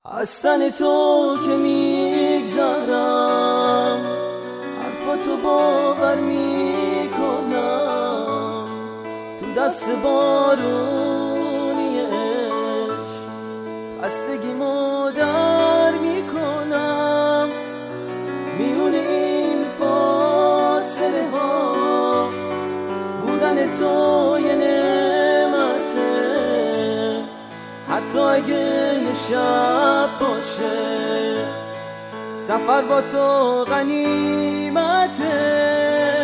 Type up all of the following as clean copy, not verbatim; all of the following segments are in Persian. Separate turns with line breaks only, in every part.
از تن تو که میگذرم، حرفاتو باور میکنم، تو دست بارونی عشق خستگیمو در میکنم. میون این فاصله ها بودن تو یه نعمته، حتی اگه یه شب باشه سفر با تو غنیمته.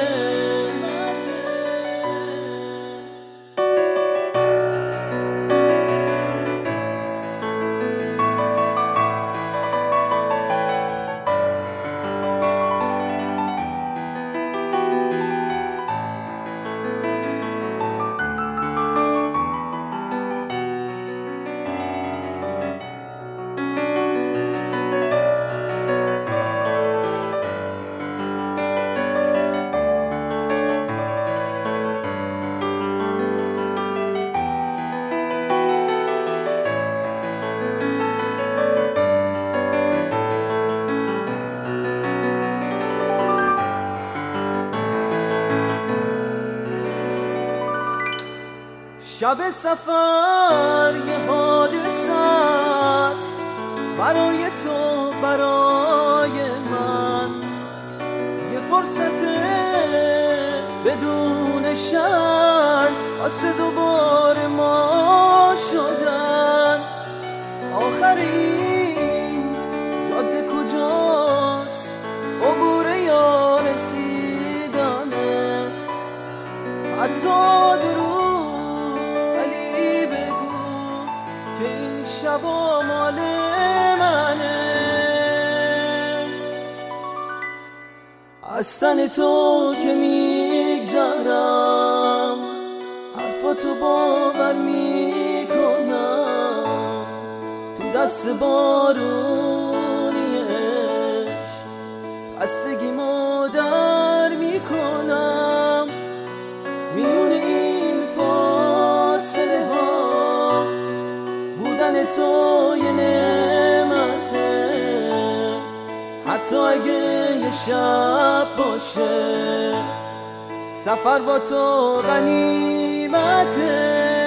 شب سفر یه حادثه است برای تو، برای من یه فرصته بدون شرط واسه دوباره ما شدن. آخر این جاده کجاست؟ عبور یا رسیدنه؟ حتی درو که این شبا مال منه. از تن تو که میگذرم، حرفاتو باور میکنم، تو دست بارونی عشق خستگیمو در میکنم. میون این فاصله ها بودن تو یه نعمته، حتی اگه یه شب باشه سفر با تو غنیمته.